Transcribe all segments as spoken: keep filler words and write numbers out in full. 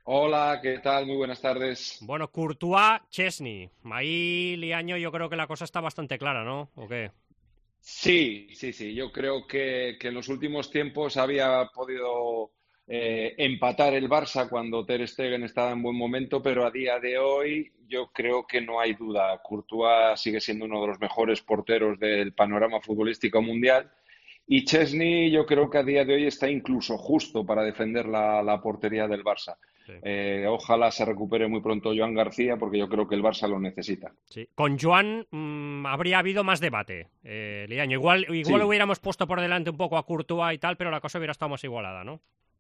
Hola, ¿qué tal? Muy buenas tardes. Bueno, Courtois, Chesney. Ahí, Liaño, yo creo que la cosa está bastante clara, ¿no? ¿O qué? Sí, sí, sí. Yo creo que, que en los últimos tiempos había podido eh, empatar el Barça cuando Ter Stegen estaba en buen momento, pero a día de hoy yo creo que no hay duda. Courtois sigue siendo uno de los mejores porteros del panorama futbolístico mundial y Chesney yo creo que a día de hoy está incluso justo para defender la, la portería del Barça. Sí, Eh, ojalá se recupere muy pronto Joan García porque yo creo que el Barça lo necesita. sí. Con Joan mm, habría habido más debate, eh, Liaño. Igual, igual Sí. hubiéramos puesto por delante un poco a Courtois y tal, pero la cosa hubiera estado más igualada, ¿no?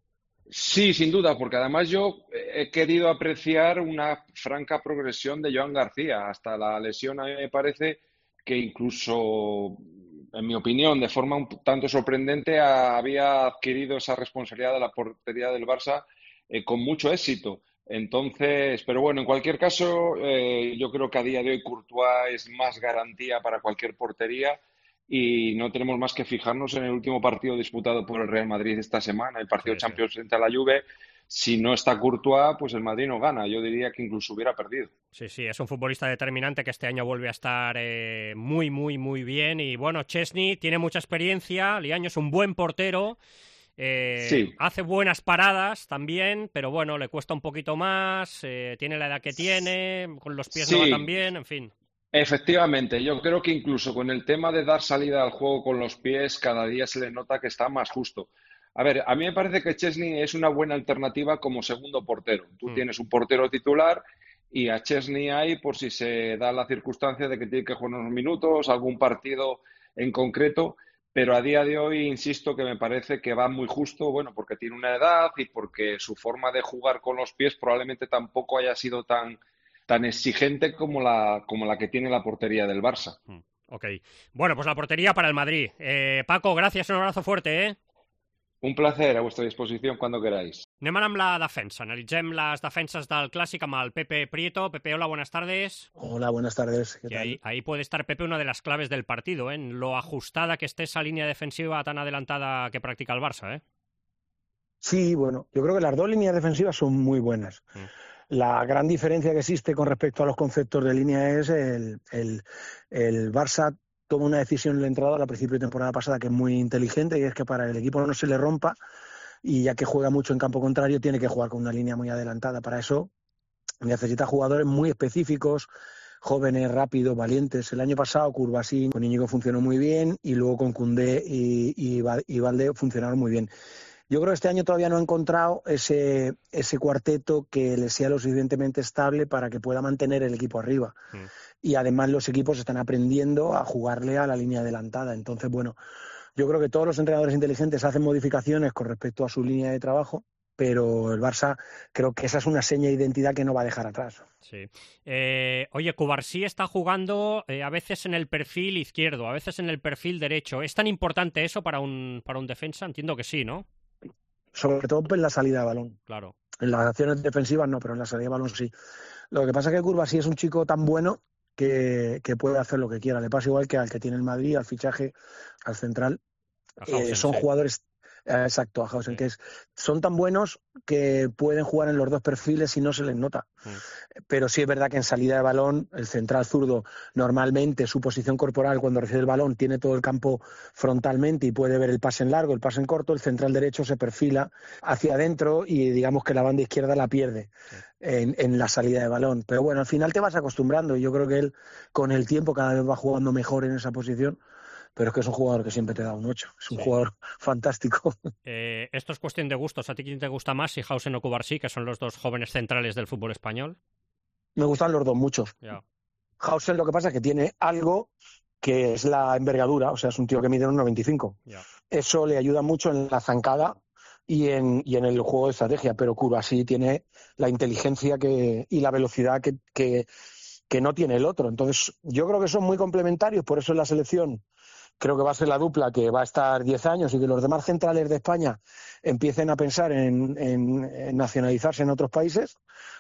Sí, sin duda, porque además yo he querido apreciar una franca progresión de Joan García. Hasta la lesión a mí me parece que incluso, en mi opinión, de forma un tanto sorprendente, ha- había adquirido esa responsabilidad de la portería del Barça eh, con mucho éxito. Entonces, pero bueno, en cualquier caso, eh, yo creo que a día de hoy Courtois es más garantía para cualquier portería y no tenemos más que fijarnos en el último partido disputado por el Real Madrid esta semana, el partido Sí, sí. Champions frente a la Juve. Si no está Courtois, pues el Madrid no gana. Yo diría que incluso hubiera perdido. Sí, sí, es un futbolista determinante que este año vuelve a estar eh, muy, muy, muy bien. Y bueno, Chesney tiene mucha experiencia, Liaño es un buen portero. Eh, Sí, hace buenas paradas también, pero bueno, le cuesta un poquito más, eh, tiene la edad que tiene, con los pies no va tan sí, bien, en fin. efectivamente. Yo creo que incluso con el tema de dar salida al juego con los pies, cada día se le nota que está más justo. A ver, a mí me parece que Chesney es una buena alternativa como segundo portero. Tú Mm, tienes un portero titular y a Chesney hay por si se da la circunstancia de que tiene que jugar unos minutos, algún partido en concreto, pero a día de hoy insisto que me parece que va muy justo, bueno, porque tiene una edad y porque su forma de jugar con los pies probablemente tampoco haya sido tan, tan exigente como la, como la que tiene la portería del Barça. mm, ok. Bueno, pues la portería para el Madrid. Eh, Paco, gracias, un abrazo fuerte, ¿eh? Un placer, a vuestra disposición cuando queráis. Anem ara amb la defensa. Analitzem les defenses del Clàssic amb el Pepe Prieto. Pepe, hola, buenas tardes. Hola, buenas tardes, ¿qué Que ahí, tal? ahí puede estar Pepe una de las claves del partido, ¿eh? En lo ajustada que esté esa línea defensiva tan adelantada que practica el Barça, ¿eh? Sí, bueno, yo creo que las dos líneas defensivas son muy buenas. Mm, La gran diferencia que existe con respecto a los conceptos de línea es el, el, el Barça toma una decisión en la entrada al principio de temporada pasada que es muy inteligente y es que para el equipo no se le rompa y ya que juega mucho en campo contrario tiene que jugar con una línea muy adelantada. Para eso necesita jugadores muy específicos, jóvenes, rápidos, valientes. El año pasado Curvasín con Íñigo funcionó muy bien y luego con Koundé y, y, y Valde funcionaron muy bien. Yo creo que este año todavía no ha encontrado ese, ese cuarteto que le sea lo suficientemente estable para que pueda mantener el equipo arriba. mm. Y además los equipos están aprendiendo a jugarle a la línea adelantada. Entonces, bueno, yo creo que todos los entrenadores inteligentes hacen modificaciones con respecto a su línea de trabajo, pero el Barça creo que esa es una seña de identidad que no va a dejar atrás. Sí. Eh, oye, Cubarsí está jugando eh, a veces en el perfil izquierdo, a veces en el perfil derecho. ¿Es tan importante eso para un, para un defensa? Entiendo que sí, ¿no? Sobre todo en la salida de balón. Claro. En las acciones defensivas no, pero en la salida de balón sí. Lo que pasa es que Curva sí es un chico tan bueno que, que puede hacer lo que quiera. Le pasa igual que al que tiene el Madrid, al fichaje, al central. A Eh, Hausen, son sí. jugadores, eh, exacto, a Hausen, Sí. que es, son tan buenos que pueden jugar en los dos perfiles y no se les nota. Mm. Pero sí es verdad que en salida de balón, el central zurdo, normalmente su posición corporal cuando recibe el balón tiene todo el campo frontalmente y puede ver el pase en largo, el pase en corto, el central derecho se perfila hacia adentro y digamos que la banda izquierda la pierde Sí. en, en la salida de balón. Pero bueno, al final te vas acostumbrando y yo creo que él con el tiempo cada vez va jugando mejor en esa posición. Pero es que es un jugador que siempre te da un ocho. Es un Sí. jugador fantástico. Eh, esto es cuestión de gustos. ¿A ti quién te gusta más? Si Hausen o Cubarsí, que son los dos jóvenes centrales del fútbol español. Me gustan los dos mucho. Ya. Hausen lo que pasa es que tiene algo que es la envergadura, o sea, es un tío que mide uno noventa y cinco. Ya. Eso le ayuda mucho en la zancada y en, y en el juego de estrategia, pero Curvasí tiene la inteligencia que, y la velocidad que, que, que no tiene el otro. Entonces, yo creo que son muy complementarios, por eso en la selección creo que va a ser la dupla que va a estar diez años y que los demás centrales de España empiecen a pensar en, en, en nacionalizarse en otros países,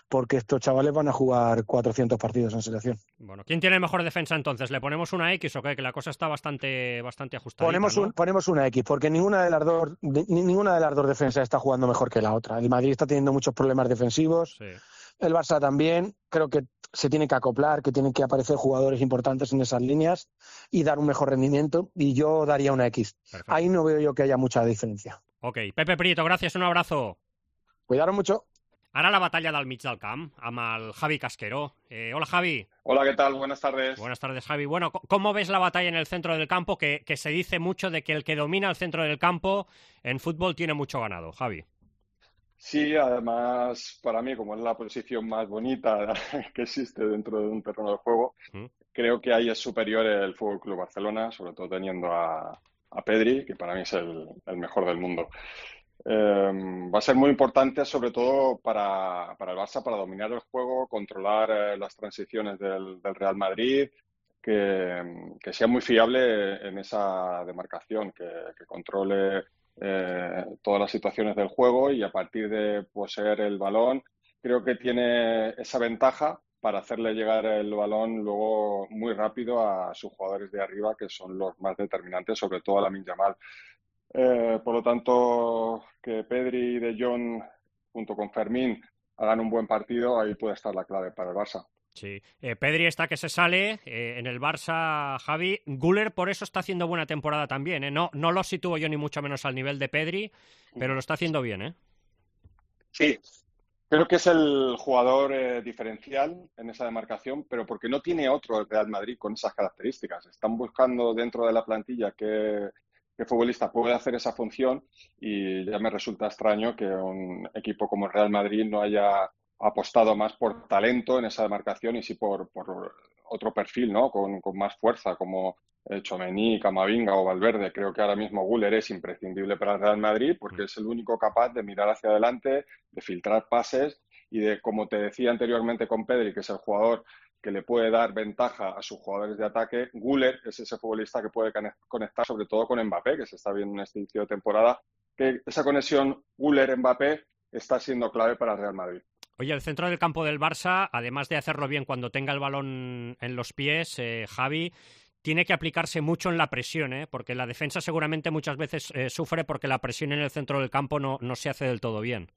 porque estos chavales van a jugar cuatrocientos partidos en selección. Bueno, ¿quién tiene mejor defensa entonces? ¿Le ponemos una X o qué? Que la cosa está bastante, bastante ajustadita, Ponemos, ¿no? un, ponemos una X, porque ninguna de, las dos, de, ninguna de las dos defensas está jugando mejor que la otra. El Madrid está teniendo muchos problemas defensivos, Sí. el Barça también. Creo que se tiene que acoplar, que tienen que aparecer jugadores importantes en esas líneas y dar un mejor rendimiento, y yo daría una X. Perfecto. Ahí no veo yo que haya mucha diferencia. Ok, Pepe Prieto, gracias, un abrazo. Cuidaros mucho. Ara la batalla del mig del camp amb el Javi Casquero. Eh, hola, Javi. Hola, ¿qué tal? Buenas tardes. Buenas tardes, Javi. Bueno, ¿cómo ves la batalla en el centro del campo? Que, que se dice mucho de que el que domina el centro del campo en fútbol tiene mucho ganado, Javi. Sí, además, para mí, como es la posición más bonita que existe dentro de un terreno de juego, ¿Mm? creo que ahí es superior el F C Barcelona, sobre todo teniendo a, a Pedri, que para mí es el, el mejor del mundo. Eh, va a ser muy importante, sobre todo para, para el Barça, para dominar el juego, controlar eh, las transiciones del, del Real Madrid, que, que sea muy fiable en esa demarcación, que, que controle eh, todas las situaciones del juego y a partir de poseer el balón, creo que tiene esa ventaja para hacerle llegar el balón luego muy rápido a sus jugadores de arriba, que son los más determinantes, sobre todo a Lamine Yamal. Eh, por lo tanto, que Pedri y De Jong, junto con Fermín, hagan un buen partido, ahí puede estar la clave para el Barça. Sí, eh, Pedri está que se sale eh, en el Barça, Javi. Güler por eso está haciendo buena temporada también, ¿eh? No, no lo sitúo yo ni mucho menos al nivel de Pedri, pero lo está haciendo bien, ¿eh? Sí, creo que es el jugador eh, diferencial en esa demarcación, pero porque no tiene otro el Real Madrid con esas características. Están buscando dentro de la plantilla que... qué futbolista puede hacer esa función y ya me resulta extraño que un equipo como el Real Madrid no haya apostado más por talento en esa demarcación y sí por, por otro perfil, ¿no? Con, con más fuerza, como eh, Tchouaméni, Camavinga o Valverde. Creo que ahora mismo Güler es imprescindible para el Real Madrid porque es el único capaz de mirar hacia adelante, de filtrar pases y de, como te decía anteriormente con Pedri, que es el jugador que le puede dar ventaja a sus jugadores de ataque. Güler es ese futbolista que puede conectar sobre todo con Mbappé, que se está viendo en este inicio de temporada, que esa conexión Güler-Mbappé está siendo clave para el Real Madrid. Oye, el centro del campo del Barça, además de hacerlo bien cuando tenga el balón en los pies, eh, Javi, tiene que aplicarse mucho en la presión, ¿eh? Porque la defensa seguramente muchas veces eh, sufre porque la presión en el centro del campo no, no se hace del todo bien.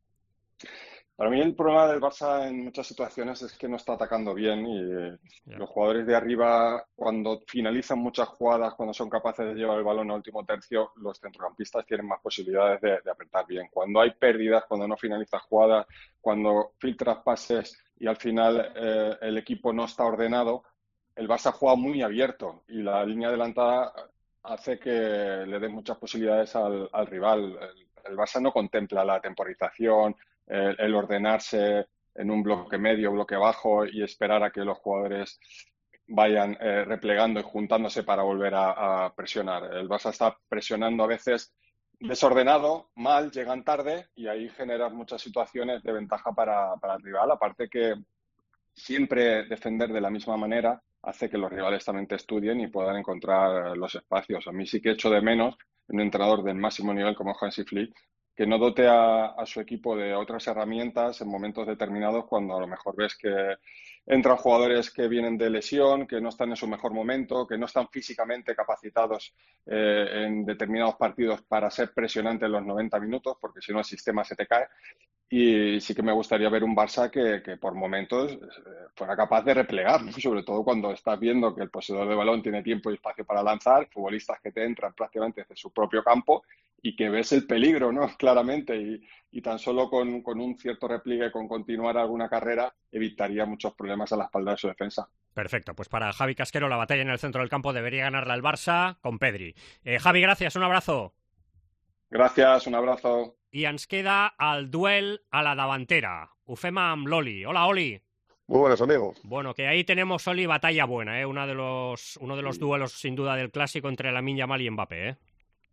Para mí el problema del Barça en muchas situaciones es que no está atacando bien y yeah. los jugadores de arriba, cuando finalizan muchas jugadas, cuando son capaces de llevar el balón al último tercio, los centrocampistas tienen más posibilidades de, de apretar bien. Cuando hay pérdidas, cuando no finalizas jugadas, cuando filtras pases y al final eh, el equipo no está ordenado, el Barça juega muy abierto y la línea adelantada hace que le den muchas posibilidades al, al rival. El, el Barça no contempla la temporización, El, el ordenarse en un bloque medio, bloque bajo y esperar a que los jugadores vayan eh, replegando y juntándose para volver a, a presionar. El Barça está presionando a veces desordenado, mal, llegan tarde y ahí generas muchas situaciones de ventaja para, para el rival. Aparte que siempre defender de la misma manera hace que los rivales también te estudien y puedan encontrar los espacios. A mí sí que echo de menos un entrenador del máximo nivel como Hansi Flick que no dote a, a su equipo de otras herramientas en momentos determinados cuando a lo mejor ves que entran jugadores que vienen de lesión, que no están en su mejor momento, que no están físicamente capacitados eh, en determinados partidos para ser presionantes en los noventa minutos, porque si no el sistema se te cae. Y sí que me gustaría ver un Barça que, que por momentos fuera capaz de replegar, ¿no? Sobre todo cuando estás viendo que el poseedor de balón tiene tiempo y espacio para lanzar, futbolistas que te entran prácticamente desde su propio campo y que ves el peligro, ¿no? Claramente, y, y tan solo con, con un cierto repliegue, con continuar alguna carrera, evitaría muchos problemas a la espalda de su defensa. Perfecto, pues para Javi Casquero la batalla en el centro del campo debería ganarla el Barça con Pedri. Eh, Javi, gracias, un abrazo. Gràcies, un abrazo. I ens queda el duel a la davantera. Ho fem amb l'Oli. Hola, Oli. Muy buenos amigos. Bueno, que ahí tenemos, Oli, batalla buena, ¿eh? Uno de los, uno de los duelos, sin duda, del clásico entre Lamine Yamal y Mbappé, ¿eh?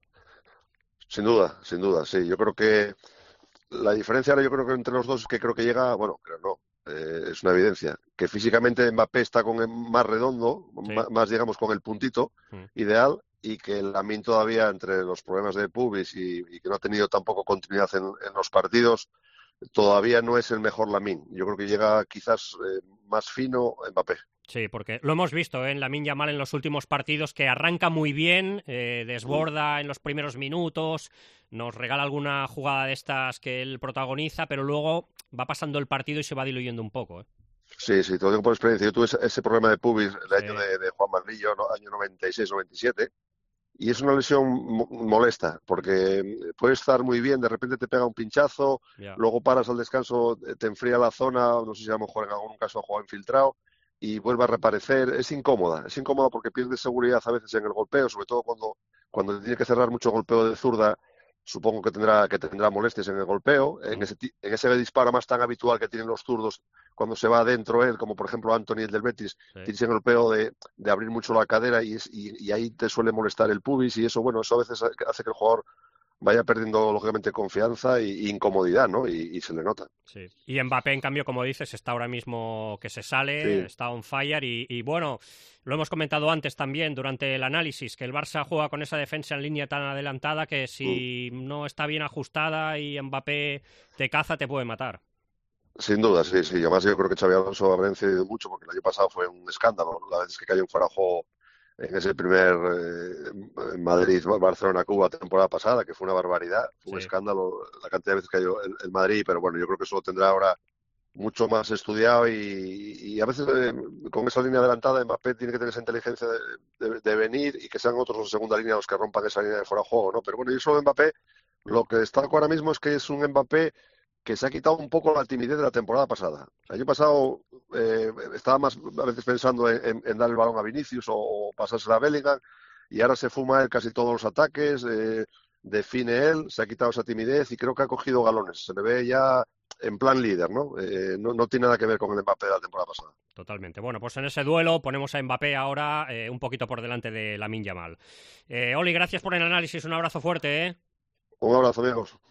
Sin duda, sin duda, sí. Yo creo que la diferencia ahora yo creo que entre los dos es que creo que llega, bueno, creo no, eh, es una evidencia, que físicamente Mbappé está con el más redondo, sí. más, más digamos con el puntito sí. ideal, y que Lamine todavía entre los problemas de pubis y, y que no ha tenido tampoco continuidad en, en los partidos, todavía no es el mejor Lamine. Yo creo que llega quizás eh, más fino Mbappé. Sí, porque lo hemos visto ¿eh? en Lamine Yamal en los últimos partidos, que arranca muy bien, eh, desborda en los primeros minutos, nos regala alguna jugada de estas que él protagoniza, pero luego va pasando el partido y se va diluyendo un poco. ¿eh? Sí, sí, te lo digo por experiencia. Yo tuve ese, ese problema de pubis el Sí. año de, de Juan Manillo, ¿no? Año noventa y seis noventa y siete, y es una lesión mo- molesta, porque puede estar muy bien, de repente te pega un pinchazo, Ya. luego paras al descanso, te enfría la zona, no sé si a lo mejor en algún caso ha jugado infiltrado, y vuelve a reaparecer. Es incómoda, es incómoda porque pierdes seguridad a veces en el golpeo, sobre todo cuando, cuando te tiene que cerrar mucho golpeo de zurda. Supongo que tendrá, que tendrá molestias en el golpeo, en ese, ti- en ese disparo más tan habitual que tienen los zurdos cuando se va adentro él, como por ejemplo Anthony, el del Betis, Sí. tienes el golpeo de, de abrir mucho la cadera y, es, y, y ahí te suele molestar el pubis, y eso, bueno, eso a veces hace que el jugador vaya perdiendo lógicamente confianza y, y incomodidad, ¿no? Y, y se le nota. Sí. Y Mbappé, en cambio, como dices, está ahora mismo que se sale, Sí. está on fire y, y bueno, lo hemos comentado antes también durante el análisis, que el Barça juega con esa defensa en línea tan adelantada que si Mm. no está bien ajustada y Mbappé te caza, te puede matar. Sin duda, sí, sí. Además, yo creo que Xabi Alonso habrá incidido mucho porque el año pasado fue un escándalo. La vez que cayó en fuera de juego en ese primer eh, Madrid-Barcelona-Cuba temporada pasada, que fue una barbaridad, fue un Sí. escándalo la cantidad de veces que cayó el, el Madrid, pero bueno, yo creo que eso lo tendrá ahora mucho más estudiado, y, y a veces eh, con esa línea adelantada Mbappé tiene que tener esa inteligencia de, de, de venir y que sean otros de segunda línea los que rompan esa línea de fuera de juego, ¿no? Pero bueno, yo solo de Mbappé, lo que destaco ahora mismo es que es un Mbappé que se ha quitado un poco la timidez de la temporada pasada. El año pasado eh, estaba más a veces pensando en, en, en dar el balón a Vinicius o, o pasársela a Bellingham, y ahora se fuma él casi todos los ataques, eh, define él, se ha quitado esa timidez y creo que ha cogido galones. Se le ve ya en plan líder, ¿no? Eh, no, no tiene nada que ver con el Mbappé de la temporada pasada. Totalmente. Bueno, pues en ese duelo ponemos a Mbappé ahora eh, un poquito por delante de Lamine Yamal. Eh, Oli, gracias por el análisis, un abrazo fuerte, ¿eh? Un abrazo, amigos.